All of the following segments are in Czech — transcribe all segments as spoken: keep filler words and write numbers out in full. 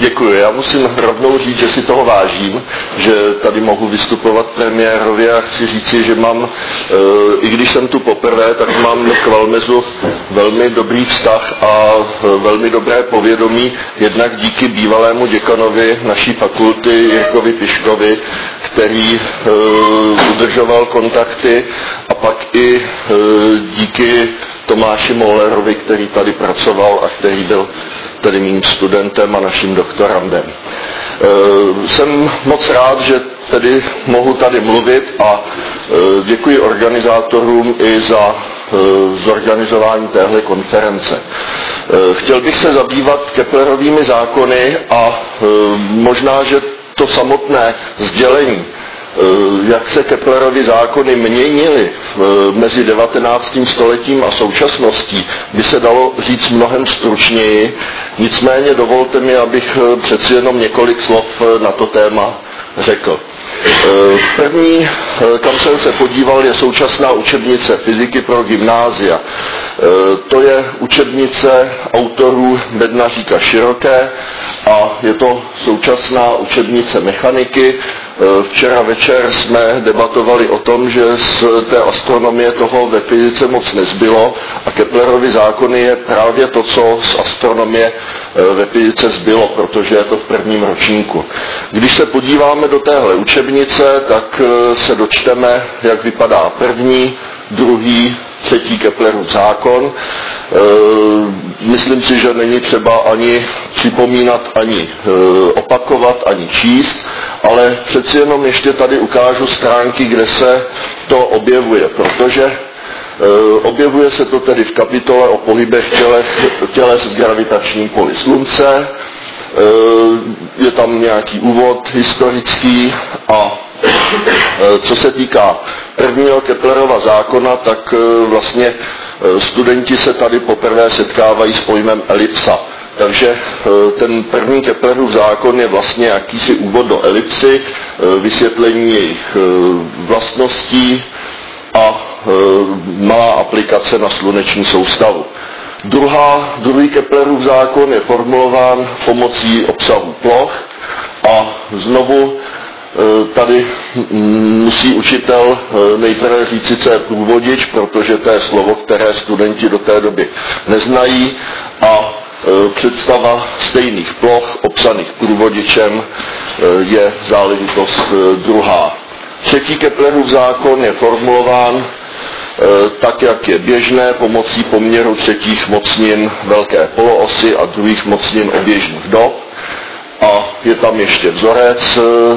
Děkuji. Já musím rovnou říct, že si toho vážím, že tady mohu vystupovat premiérově a chci říci, že mám, i když jsem tu poprvé, tak mám k Valmezu velmi dobrý vztah a velmi dobré povědomí, jednak díky bývalému děkanovi naší fakulty Jirkovi Piškovi, který udržoval kontakty, a pak i díky Tomáši Mollerovi, který tady pracoval a který byl tedy mým studentem a naším doktorandem. E, jsem moc rád, že tedy mohu tady mluvit a e, děkuji organizátorům i za e, zorganizování téhle konference. E, chtěl bych se zabývat Keplerovými zákony a e, možná, že to samotné sdělení, jak se Keplerovy zákony měnily mezi devatenáctým stoletím a současností, by se dalo říct mnohem stručněji. Nicméně dovolte mi, abych přeci jenom několik slov na to téma řekl. První, kam jsem se podíval, je současná učebnice fyziky pro gymnázia. To je učebnice autorů Bednaříka Široké a je to současná učebnice mechaniky. Včera večer jsme debatovali o tom, že z té astronomie toho ve fyzice moc nezbylo a Keplerovy zákony je právě to, co z astronomie ve fyzice zbylo, protože je to v prvním ročníku. Když se podíváme do téhle učebnice, tak se dočteme, jak vypadá první, druhý, třetí Keplerův zákon. Myslím si, že není třeba ani připomínat, ani opakovat, ani číst, ale přeci jenom ještě tady ukážu stránky, kde se to objevuje, protože objevuje se to tedy v kapitole o pohybech těles v gravitačním poli Slunce, je tam nějaký úvod historický a co se týká prvního Keplerova zákona, tak vlastně studenti se tady poprvé setkávají s pojmem elipsa. Takže ten první Keplerův zákon je vlastně jakýsi úvod do elipsy, vysvětlení jejich vlastností a malá aplikace na sluneční soustavu. Druhá, druhý Keplerův zákon je formulován pomocí obsahu ploch a znovu tady musí učitel nejprve říci, co je průvodič, protože to je slovo, které studenti do té doby neznají, a představa stejných ploch obsaných průvodičem je záležitost druhá. Třetí Keplerův zákon je formulován tak, jak je běžné, pomocí poměru třetích mocnin velké poloosy a druhých mocnin oběžných dob. A je tam ještě vzorec.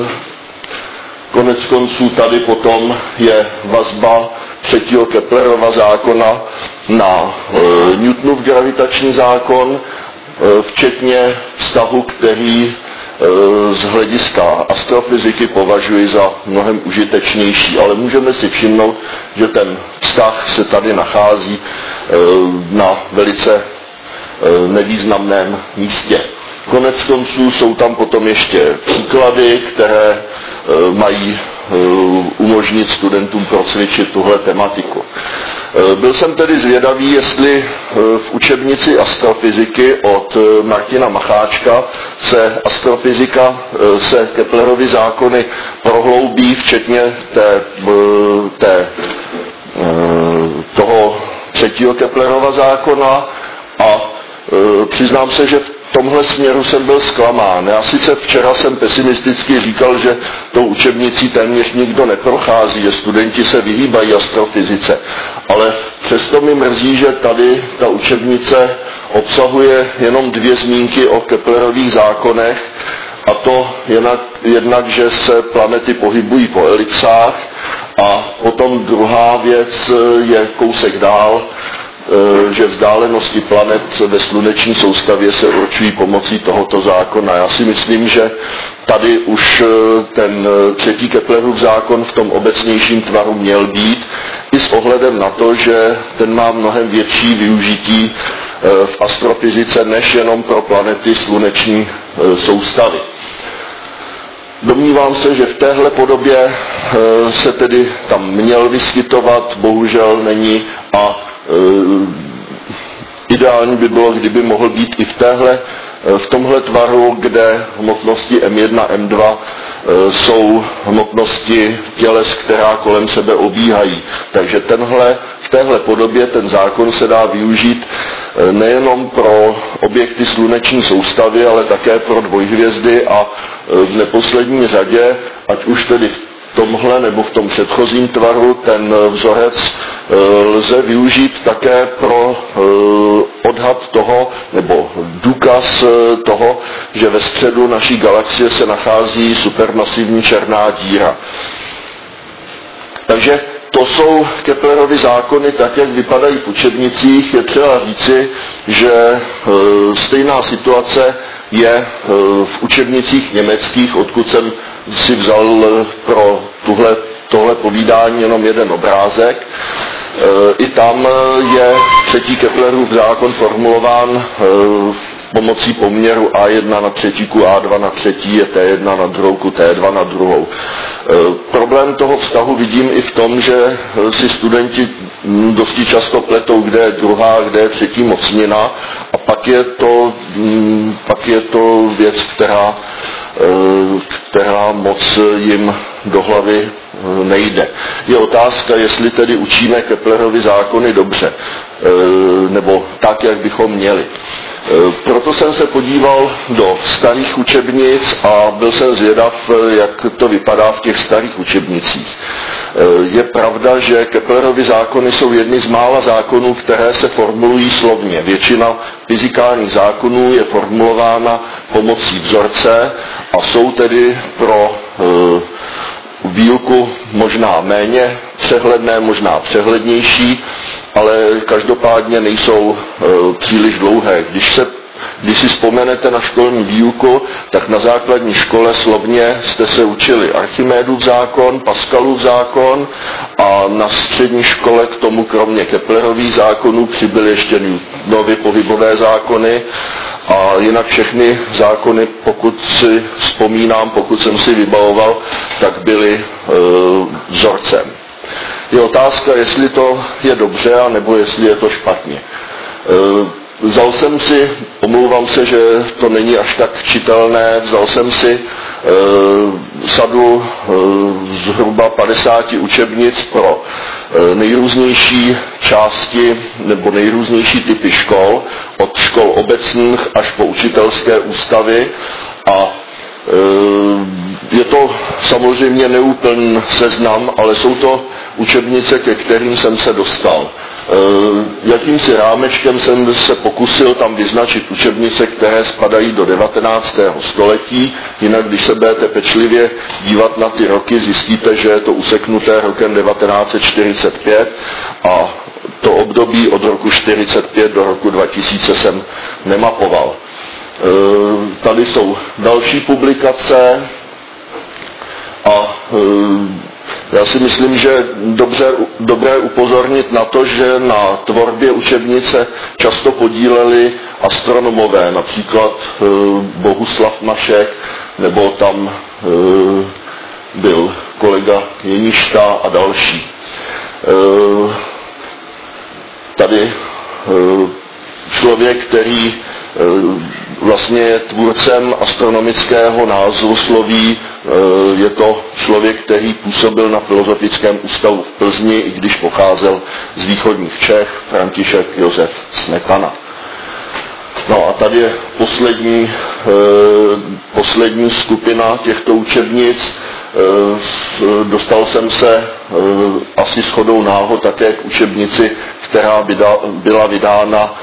Konec konců tady potom je vazba třetího Keplerova zákona na e, Newtonův gravitační zákon, e, včetně vztahu, který e, z hlediska astrofyziky považuji za mnohem užitečnější, ale můžeme si všimnout, že ten vztah se tady nachází e, na velice e, nevýznamném místě. Konec konců jsou tam potom ještě příklady, které e, mají e, umožnit studentům procvičit tuhle tematiku. E, byl jsem tedy zvědavý, jestli e, v učebnici astrofyziky od e, Martina Macháčka se astrofyzika, e, se Keplerovy zákony prohloubí, včetně té, e, té, e, toho třetího Keplerova zákona, a e, přiznám se, že v V tomhle směru jsem byl zklamán. Já sice včera jsem pesimisticky říkal, že tou učebnicí téměř nikdo neprochází, že studenti se vyhýbají astrofyzice, ale přesto mi mrzí, že tady ta učebnice obsahuje jenom dvě zmínky o Keplerových zákonech, a to jednak, jednak že se planety pohybují po elipsách, a potom druhá věc je kousek dál, že vzdálenosti planet ve sluneční soustavě se určují pomocí tohoto zákona. Já si myslím, že tady už ten třetí Keplerův zákon v tom obecnějším tvaru měl být, i s ohledem na to, že ten má mnohem větší využití v astrofyzice než jenom pro planety sluneční soustavy. Domnívám se, že v téhle podobě se tedy tam měl vyskytovat, bohužel není, a ideální by bylo, kdyby mohl být i v téhle v tomhle tvaru, kde hmotnosti M jedna, M dva jsou hmotnosti těles, která kolem sebe obíhají. Takže tenhle, v téhle podobě ten zákon se dá využít nejenom pro objekty sluneční soustavy, ale také pro dvojhvězdy a v neposlední řadě, ať už tedy v tomhle nebo v tom předchozím tvaru, ten vzorec lze využít také pro odhad toho, nebo důkaz toho, že ve středu naší galaxie se nachází supermasivní černá díra. Takže to jsou Keplerovy zákony, tak jak vypadají v učebnicích. Je třeba říci, že stejná situace je v učebnicích německých, odkud jsem si vzal pro tuhle, tohle povídání jenom jeden obrázek. I tam je třetí Keplerův zákon formulován pomocí poměru A jedna na třetíku A dva na třetí je T jedna na druhou T dva na druhou. Problém toho vztahu vidím i v tom, že si studenti dosti často pletou, kde je druhá, kde je třetí mocnina, a pak je to, pak je to věc, která, která moc jim do hlavy nejde. Je otázka, jestli tedy učíme Keplerovy zákony dobře, nebo tak, jak bychom měli. Proto jsem se podíval do starých učebnic a byl jsem zvědav, jak to vypadá v těch starých učebnicích. Je pravda, že Keplerovy zákony jsou jedny z mála zákonů, které se formulují slovně. Většina fyzikálních zákonů je formulována pomocí vzorce a jsou tedy pro výuku možná méně přehledné, možná přehlednější, ale každopádně nejsou e, příliš dlouhé. Když, se, když si vzpomenete na školní výuku, tak na základní škole slovně jste se učili Archimédův zákon, Pascalův zákon a na střední škole k tomu kromě Keplerových zákonů přibyly ještě Newtonovy pohybové zákony a jinak všechny zákony, pokud si vzpomínám, pokud jsem si vybavoval, tak byly e, vzorcem. Je otázka, jestli to je dobře, anebo jestli je to špatně. E, vzal jsem si, omlouvám se, že to není až tak čitelné, vzal jsem si e, sadu e, zhruba padesáti učebnic pro e, nejrůznější části nebo nejrůznější typy škol, od škol obecných až po učitelské ústavy, a je to samozřejmě neúplný seznam, ale jsou to učebnice, ke kterým jsem se dostal. Jakýmsi rámečkem jsem se pokusil tam vyznačit učebnice, které spadají do devatenáctého století, jinak když se budete pečlivě dívat na ty roky, zjistíte, že je to useknuté rokem devatenáct set čtyřicet pět a to období od roku čtyřicet pět do roku dva tisíce jsem nemapoval. Tady jsou další publikace a já si myslím, že je dobře, dobré upozornit na to, že na tvorbě učebnice často podíleli astronomové, například Bohuslav Mašek, nebo tam byl kolega Jeniška a další. Tady člověk, který vlastně je tvůrcem astronomického názvosloví, je to člověk, který působil na Filozofickém ústavu v Plzni, i když pocházel z východních Čech, František Josef Smetana. No a tady je poslední, poslední skupina těchto učebnic. Dostal jsem se asi shodou náhod také k učebnici, která byla vydána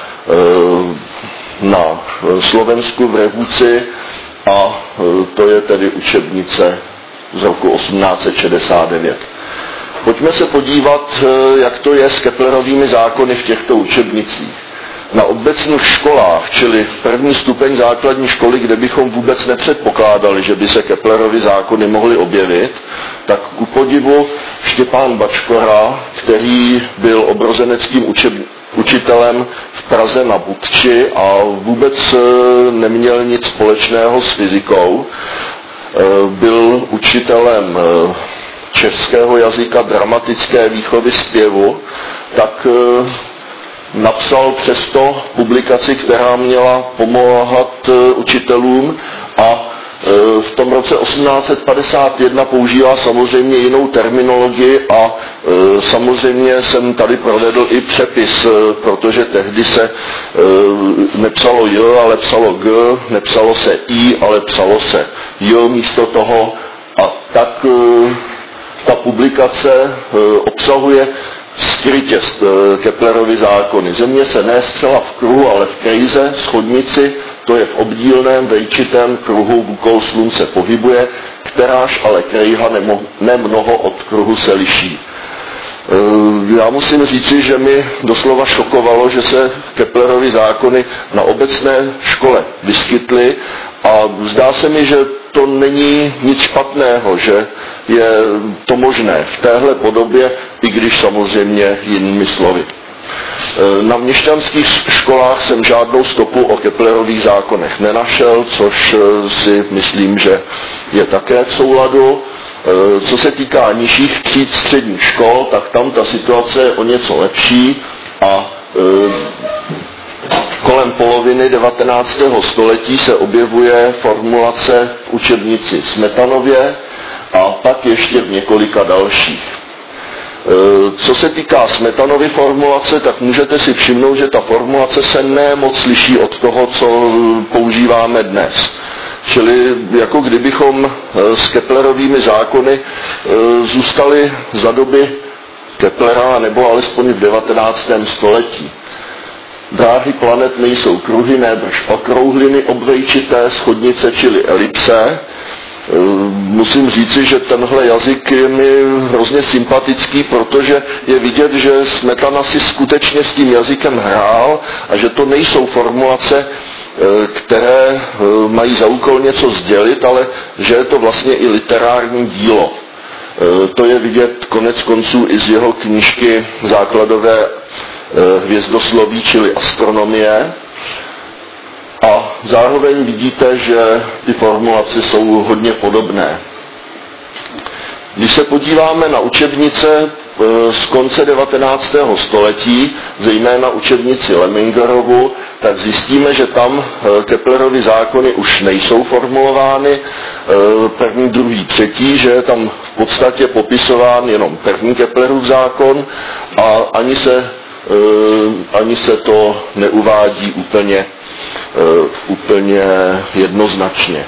na Slovensku v Revúci, a to je tedy učebnice z roku osmnáct set šedesát devět. Pojďme se podívat, jak to je s Keplerovými zákony v těchto učebnicích. Na obecných školách, čili první stupeň základní školy, kde bychom vůbec nepředpokládali, že by se Keplerovy zákony mohly objevit, tak ku podivu Štěpán Bačkora, který byl obrozeneckým učebnicím, učitelem v Praze na Bukči a vůbec neměl nic společného s fyzikou. Byl učitelem českého jazyka, dramatické výchovy zpěvu, tak napsal přesto publikaci, která měla pomáhat učitelům, a v tom roce osmnáct set padesát jedna používá samozřejmě jinou terminologii a samozřejmě jsem tady provedl i přepis, protože tehdy se nepsalo J, ale psalo G, nepsalo se I, ale psalo se J místo toho, a tak ta publikace obsahuje skrytě Keplerovy zákony. Země se ne zcela v kruhu, ale v kejze, schodnici, to je v obdílném vejčitém kruhu úkol slunce pohybuje, kteráž ale krejha nemnoho od kruhu se liší. Já musím říci, že mi doslova šokovalo, že se Keplerovy zákony na obecné škole vyskytly, a zdá se mi, že to není nic špatného, že je to možné v téhle podobě, i když samozřejmě jinými slovy. Na měšťanských školách jsem žádnou stopu o Keplerových zákonech nenašel, což si myslím, že je také v souladu. Co se týká nižších tříd středních škol, tak tam ta situace je o něco lepší, a kolem poloviny devatenáctého století se objevuje formulace v učebnici Smetanově a pak ještě v několika dalších. Co se týká Smetanovy formulace, tak můžete si všimnout, že ta formulace se ne moc liší od toho, co používáme dnes. Čili jako kdybychom s Keplerovými zákony zůstali za doby Keplera, nebo alespoň v devatenáctém století. Dráhy planet nejsou kruhy, nýbrž okrouhliny obvejčité, schodnice čili elipse. Musím říci, že tenhle jazyk je mi hrozně sympatický, protože je vidět, že Smetana si skutečně s tím jazykem hrál a že to nejsou formulace, které mají za úkol něco sdělit, ale že je to vlastně i literární dílo. To je vidět konec konců i z jeho knížky základové hvězdosloví, čili astronomie. A zároveň vidíte, že ty formulace jsou hodně podobné. Když se podíváme na učebnice z konce devatenáctého století, zejména učebnici Lemingerovu, tak zjistíme, že tam Keplerovy zákony už nejsou formulovány první, druhý, třetí, že je tam v podstatě popisován jenom první Keplerův zákon a ani se, ani se to neuvádí úplně, úplně jednoznačně.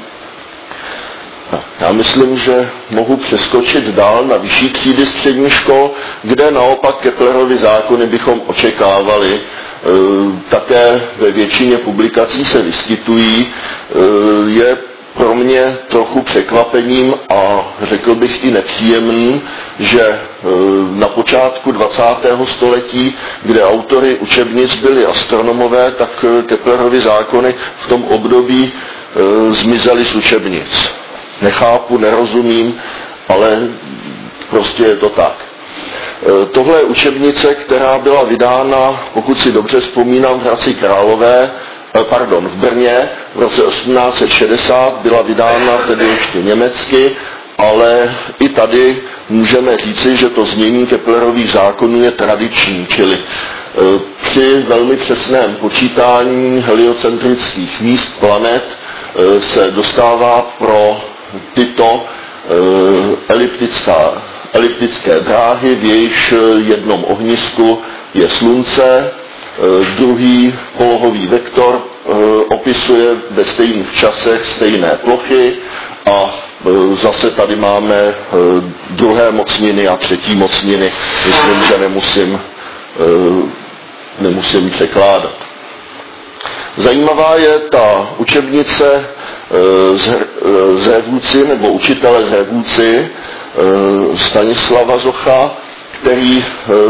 Já myslím, že mohu přeskočit dál na vyšší třídy středních škol, kde naopak Keplerovy zákony bychom očekávali. Také ve většině publikací se vyskytují. Je pro mě trochu překvapením a řekl bych i nepříjemným, že na počátku dvacátého století, kde autory učebnic byli astronomové, tak Keplerovy zákony v tom období zmizely z učebnic. Nechápu, nerozumím, ale prostě je to tak. Tohle je učebnice, která byla vydána, pokud si dobře vzpomínám, v Hradci Králové, pardon, v Brně v roce osmnáct set šedesát, byla vydána tedy ještě německy, ale i tady můžeme říci, že to znění Keplerových zákonů je tradiční, čili při velmi přesném počítání heliocentrických míst planet se dostává pro tyto eliptická, eliptické dráhy, v jejichž jednom ohnisku je Slunce, druhý polohový vektor opisuje ve stejných časech stejné plochy a zase tady máme druhé mocniny a třetí mocniny. Myslím, že nemusím, nemusím překládat. Zajímavá je ta učebnice z Révůci, nebo učitele z Révůci, Stanislava Zocha, který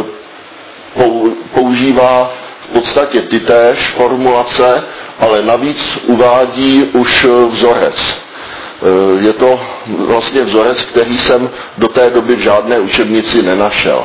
používá v podstatě tytéž formulace, ale navíc uvádí už vzorec. Je to vlastně vzorec, který jsem do té doby v žádné učebnici nenašel.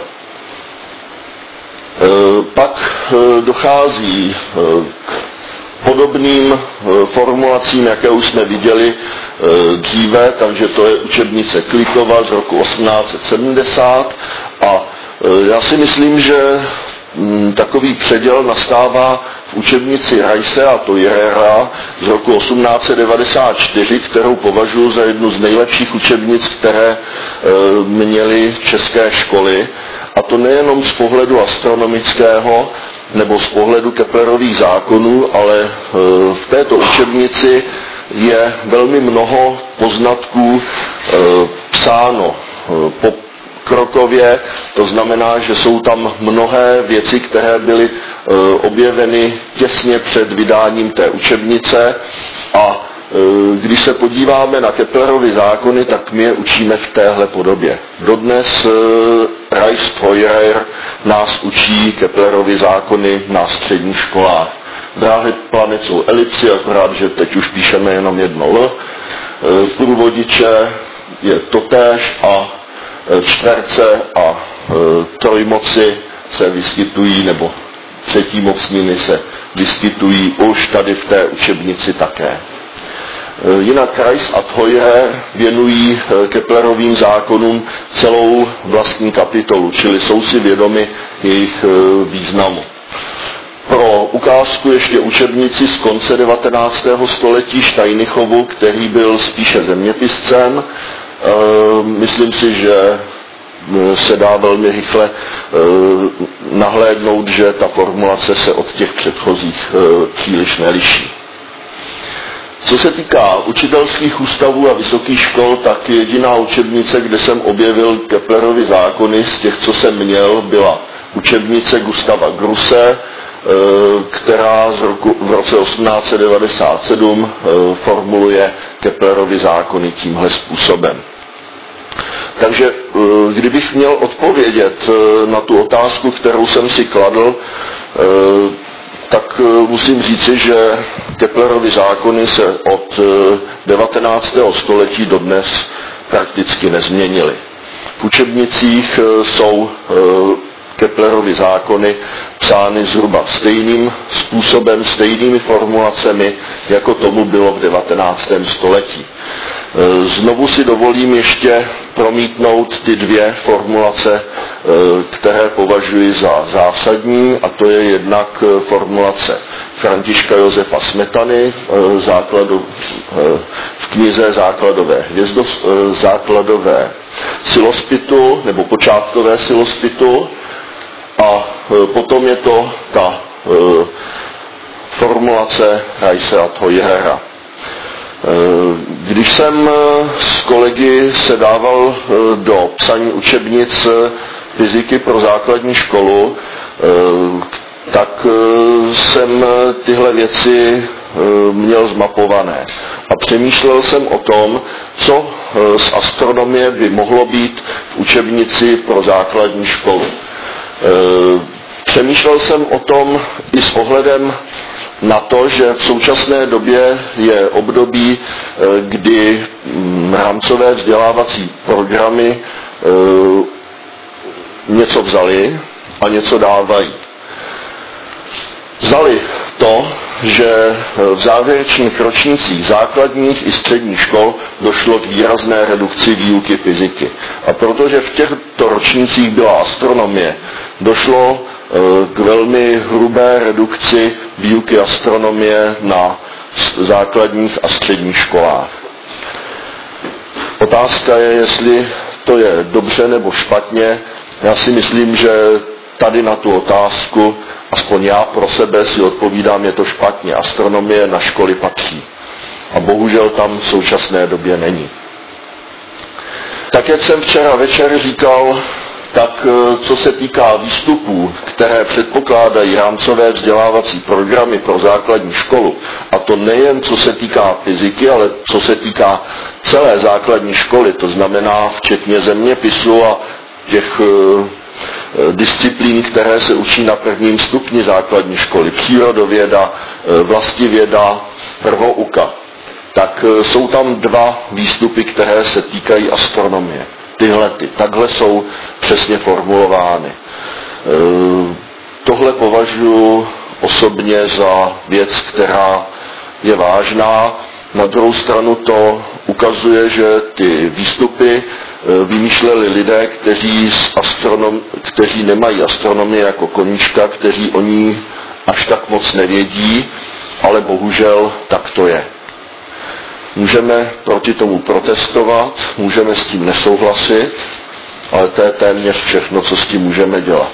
Pak dochází k podobným formulacím, jaké už jsme viděli dříve, takže to je učebnice Klitova z roku osmnáct set sedmdesát a já si myslím, že takový předěl nastává v učebnici Rice a Toirera z roku osmnáct set devadesát čtyři, kterou považuji za jednu z nejlepších učebnic, které měly české školy. A to nejenom z pohledu astronomického nebo z pohledu Keplerových zákonů, ale v této učebnici je velmi mnoho poznatků psáno po krokově, to znamená, že jsou tam mnohé věci, které byly objeveny těsně před vydáním té učebnice a když se podíváme na Keplerovy zákony, tak my je učíme v téhle podobě. Dodnes Rice Toirer nás učí Keplerovy zákony na středních školách. Dráhy planet jsou elipsy, akorát, že teď už píšeme jenom jedno L. Průvodiče je totéž a čtverce a trojmoci se vyskytují, nebo třetí mocniny se vyskytují už tady v té učebnici také. Jinak Rice a Toirer věnují Keplerovým zákonům celou vlastní kapitolu, čili jsou si vědomi jejich významu. Pro ukázku ještě učebnici z konce devatenáctého století Steinikovu, který byl spíše zeměpiscem. Myslím si, že se dá velmi rychle nahlédnout, že ta formulace se od těch předchozích příliš neliší. Co se týká učitelských ústavů a vysokých škol, tak jediná učebnice, kde jsem objevil Keplerovy zákony z těch, co jsem měl, byla učebnice Gustava Gruse, která z roku, v roce osmnáct set devadesát sedm formuluje Keplerovy zákony tímhle způsobem. Takže kdybych měl odpovědět na tu otázku, kterou jsem si kladl, tak musím říci, že Keplerovy zákony se od devatenáctého století dodnes prakticky nezměnily. V učebnicích jsou Keplerovy zákony psány zhruba stejným způsobem, stejnými formulacemi, jako tomu bylo v devatenáctém století. Znovu si dovolím ještě promítnout ty dvě formulace, které považuji za zásadní, a to je jednak formulace Františka Josefa Smetany základu, v knize Základové, hvězdo, základové silospitu, nebo počátkové silospitu, a potom je to ta formulace Rice a Toirera. Když jsem s kolegy se dával do psaní učebnic fyziky pro základní školu, tak jsem tyhle věci měl zmapované. A přemýšlel jsem o tom, co z astronomie by mohlo být v učebnici pro základní školu. Přemýšlel jsem o tom i s ohledem na to, že v současné době je období, kdy rámcové vzdělávací programy něco vzali a něco dávají. Vzali to, že v závěrečných ročnících základních i středních škol došlo k výrazné redukci výuky fyziky. A protože v těchto ročnících byla astronomie, došlo k velmi hrubé redukci výuky astronomie na základních a středních školách. Otázka je, jestli to je dobře nebo špatně. Já si myslím, že tady na tu otázku, aspoň já pro sebe si odpovídám, je to špatně. Astronomie na školy patří. A bohužel tam v současné době není. Tak jak jsem včera večer říkal, tak co se týká výstupů, které předpokládají rámcové vzdělávací programy pro základní školu, a to nejen co se týká fyziky, ale co se týká celé základní školy, to znamená včetně zeměpisu a těch disciplín, které se učí na prvním stupni základní školy, přírodověda, vlastivěda, prvouka, tak jsou tam dva výstupy, které se týkají astronomie. Tyhle, ty, takhle jsou přesně formulovány. E, tohle považuji osobně za věc, která je vážná. Na druhou stranu to ukazuje, že ty výstupy vymýšleli lidé, kteří, astronom, kteří nemají astronomii jako koníčka, kteří o ní až tak moc nevědí, ale bohužel tak to je. Můžeme proti tomu protestovat, můžeme s tím nesouhlasit, ale to je téměř všechno, co s tím můžeme dělat.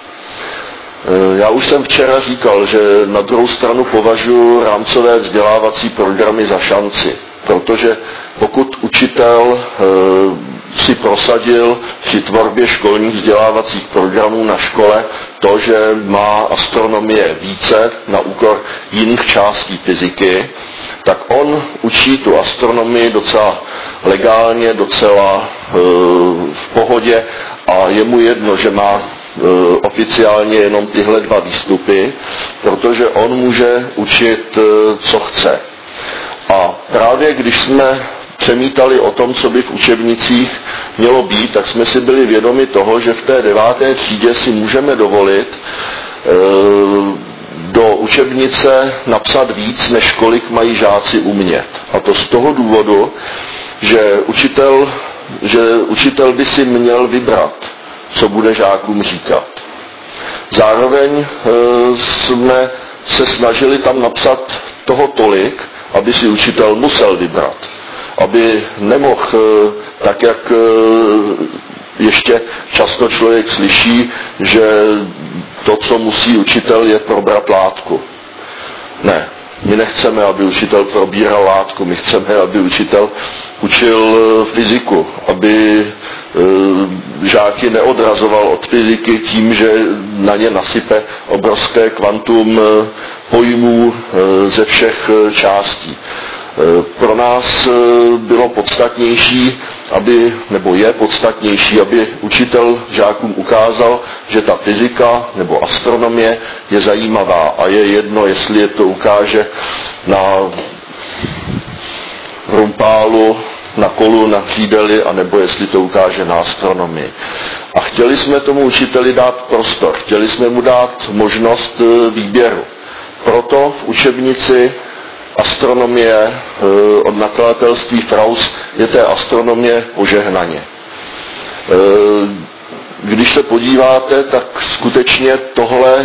Já už jsem včera říkal, že na druhou stranu považuji rámcové vzdělávací programy za šanci, protože pokud učitel si prosadil při tvorbě školních vzdělávacích programů na škole to, že má astronomie více na úkor jiných částí fyziky, tak on učí tu astronomii docela legálně, docela e, v pohodě a je mu jedno, že má e, oficiálně jenom tyhle dva výstupy, protože on může učit, e, co chce. A právě když jsme přemítali o tom, co by v učebnicích mělo být, tak jsme si byli vědomi toho, že v té deváté třídě si můžeme dovolit e, do učebnice napsat víc, než kolik mají žáci umět. A to z toho důvodu, že učitel, že učitel by si měl vybrat, co bude žákům říkat. Zároveň e, jsme se snažili tam napsat toho tolik, aby si učitel musel vybrat. Aby nemohl, e, tak jak e, ještě často člověk slyší, že to, co musí učitel, je probrat látku. Ne, my nechceme, aby učitel probíral látku, my chceme, aby učitel učil fyziku, aby e, žáky neodrazoval od fyziky tím, že na ně nasype obrovské kvantum e, pojmů e, ze všech e, částí. Pro nás bylo podstatnější, aby, nebo je podstatnější, aby učitel žákům ukázal, že ta fyzika nebo astronomie je zajímavá a je jedno, jestli je to ukáže na rumpálu, na kolu, na křídeli, anebo jestli to ukáže na astronomii. A chtěli jsme tomu učiteli dát prostor, chtěli jsme mu dát možnost výběru. Proto v učebnici astronomie od nakladatelství Fraus je té astronomie požehnaně. Když se podíváte, tak skutečně tohle,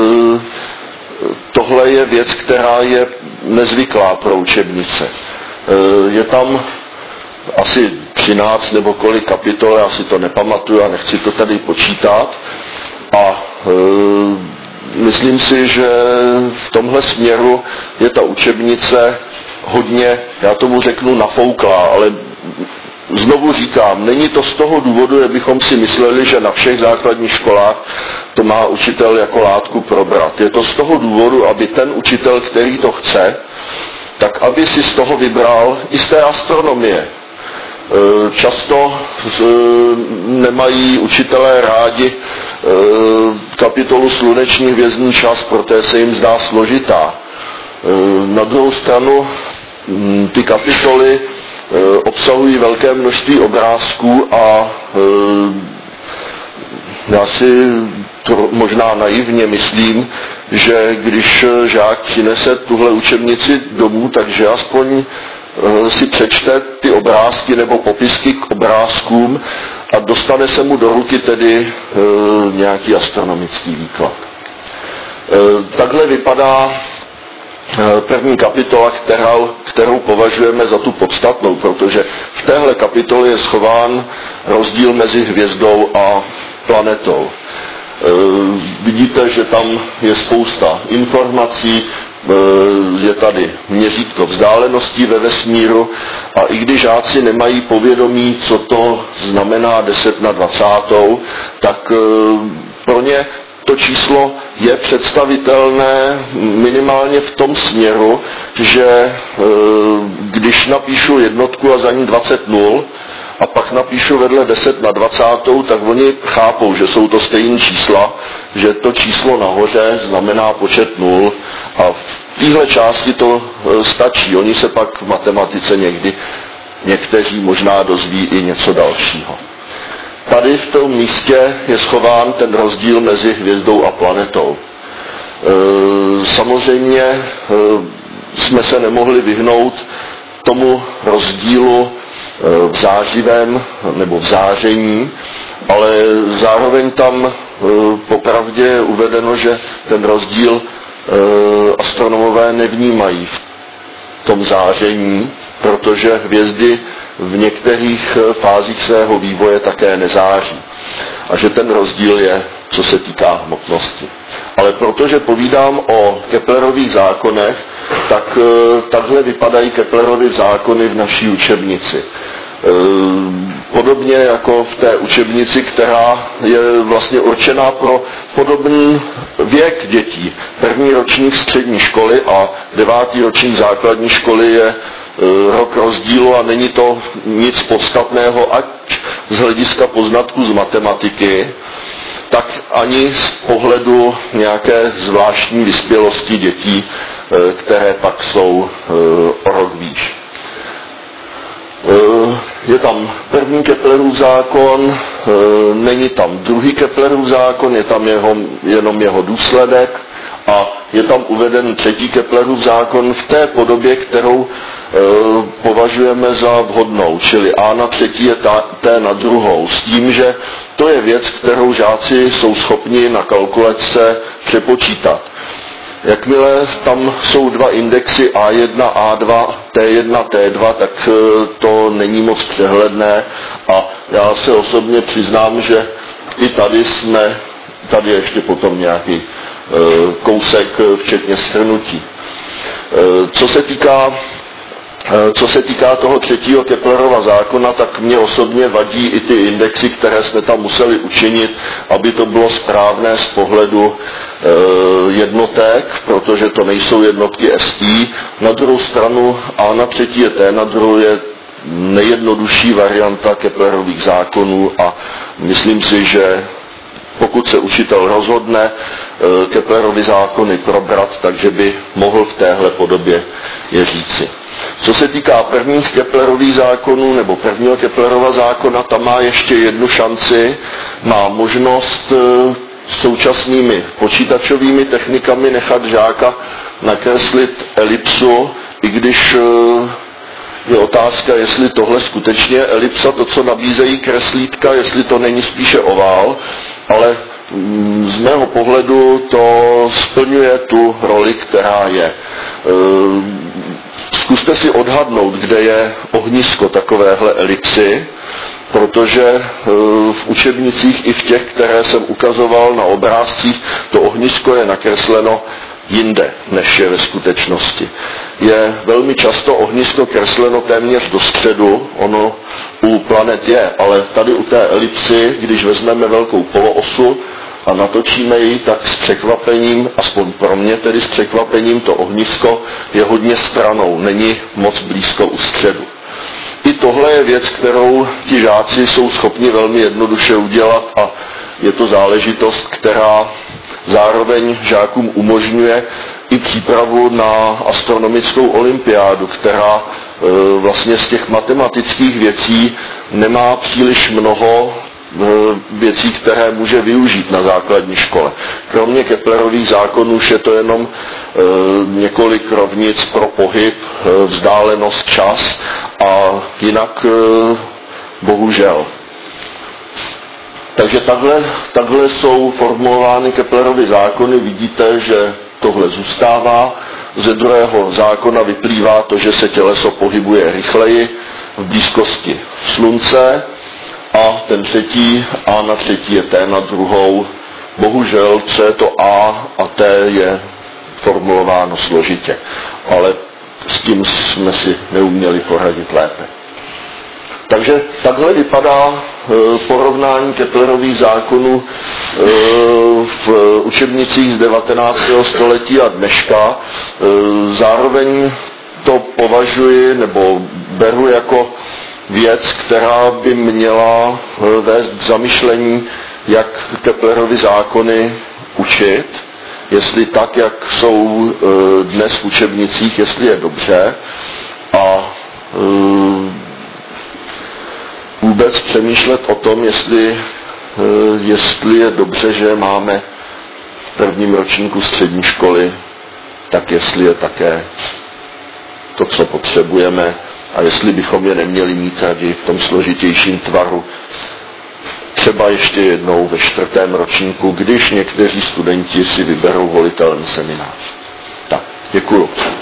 tohle je věc, která je nezvyklá pro učebnice. Je tam asi třináct nebo kolik kapitol, já si to nepamatuju a nechci to tady počítat. A myslím si, že v tomhle směru je ta učebnice hodně, já tomu řeknu, nafouklá, ale znovu říkám, není to z toho důvodu, že bychom si mysleli, že na všech základních školách to má učitel jako látku probrat. Je to z toho důvodu, aby ten učitel, který to chce, tak aby si z toho vybral i z té astronomie. Často nemají učitelé rádi kapitolu sluneční hvězdný čas, protože se jim zdá složitá. Na druhou stranu ty kapitoly obsahují velké množství obrázků a já si to možná naivně myslím, že když žák přinese tuhle učebnici domů, takže aspoň si přečte ty obrázky nebo popisky k obrázkům a dostane se mu do ruky tedy e, nějaký astronomický výklad. E, takhle vypadá e, první kapitola, kterou, kterou považujeme za tu podstatnou, protože v téhle kapitole je schován rozdíl mezi hvězdou a planetou. E, vidíte, že tam je spousta informací, je tady měřítko vzdáleností ve vesmíru a i když žáci nemají povědomí, co to znamená deset na dvacátou, tak pro ně to číslo je představitelné minimálně v tom směru, že když napíšu jednotku a za ní dvacet nul a pak napíšu vedle deset na dvacátou, tak oni chápou, že jsou to stejné čísla, že to číslo nahoře znamená počet nul a v téhle části to stačí. Oni se pak v matematice někdy, někteří možná dozví i něco dalšího. Tady v tom místě je schován ten rozdíl mezi hvězdou a planetou. Samozřejmě jsme se nemohli vyhnout tomu rozdílu v zářivém nebo v záření, ale zároveň tam popravdě je uvedeno, že ten rozdíl astronomové nevnímají v tom záření, protože hvězdy v některých fázích svého vývoje také nezáří. A že ten rozdíl je, co se týká hmotnosti. Ale protože povídám o Keplerových zákonech, tak takhle vypadají Keplerovy zákony v naší učebnici. Podobně jako v té učebnici, která je vlastně určená pro podobný věk dětí. První ročník střední školy a devátý ročník základní školy je rok rozdílu a není to nic podstatného, ať z hlediska poznatku z matematiky, tak ani z pohledu nějaké zvláštní vyspělosti dětí, které pak jsou o rok výš. Je tam první Keplerův zákon, není tam druhý Keplerův zákon, je tam jeho, jenom jeho důsledek a je tam uveden třetí Keplerův zákon v té podobě, kterou považujeme za vhodnou, čili A na třetí je T na druhou, s tím, že to je věc, kterou žáci jsou schopni na kalkulačce přepočítat. Jakmile tam jsou dva indexy A jedna, A dva, T jedna, T dva, tak to není moc přehledné a já se osobně přiznám, že i tady jsme, tady je ještě potom nějaký kousek, včetně shrnutí. Co se týká Co se týká toho třetího Keplerova zákona, tak mě osobně vadí i ty indexy, které jsme tam museli učinit, aby to bylo správné z pohledu e, jednotek, protože to nejsou jednotky S I. Na druhou stranu A na třetí je T, na druhou je nejjednodušší varianta Keplerových zákonů a myslím si, že pokud se učitel rozhodne e, Keplerovy zákony probrat, takže by mohl v téhle podobě je říci. Co se týká prvních Keplerových zákonů nebo prvního Keplerova zákona, tam má ještě jednu šanci, má možnost současnými počítačovými technikami nechat žáka nakreslit elipsu, i když je otázka, jestli tohle skutečně je elipsa, to, co nabízejí kreslítka, jestli to není spíše ovál, ale z mého pohledu to splňuje tu roli, která je. Zkuste si odhadnout, kde je ohnisko takovéhle elipsy, protože v učebnicích i v těch, které jsem ukazoval na obrázcích, to ohnisko je nakresleno jinde, než je ve skutečnosti. Je velmi často ohnisko kresleno téměř do středu, ono u planet je, ale tady u té elipsy, když vezmeme velkou poloosu a natočíme ji, tak s překvapením, aspoň pro mě tedy s překvapením, to ohnisko je hodně stranou, není moc blízko u středu. I tohle je věc, kterou ti žáci jsou schopni velmi jednoduše udělat a je to záležitost, která zároveň žákům umožňuje i přípravu na astronomickou olympiádu, která e, vlastně z těch matematických věcí nemá příliš mnoho věcí, které může využít na základní škole. Kromě Keplerových zákonů už je to jenom e, několik rovnic pro pohyb, e, vzdálenost, čas a jinak e, bohužel. Takže takhle, takhle jsou formulovány Keplerovy zákony. Vidíte, že tohle zůstává. Ze druhého zákona vyplývá to, že se těleso pohybuje rychleji v blízkosti slunce. A ten třetí, A na třetí je T na druhou. Bohužel, co je to A a T je formulováno složitě. Ale s tím jsme si neuměli poradit lépe. Takže takhle vypadá porovnání Keplerových zákonů v učebnicích z devatenáctého století a dneška. Zároveň to považuji nebo beru jako věc, která by měla vést k zamyšlení, jak Keplerovy zákony učit, jestli tak, jak jsou dnes v učebnicích, jestli je dobře a vůbec přemýšlet o tom, jestli, jestli je dobře, že máme v prvním ročníku střední školy, tak jestli je také to, co potřebujeme, a jestli bychom je neměli mít raději v tom složitějším tvaru, třeba ještě jednou ve čtvrtém ročníku, když někteří studenti si vyberou volitelný seminář. Tak, děkuju.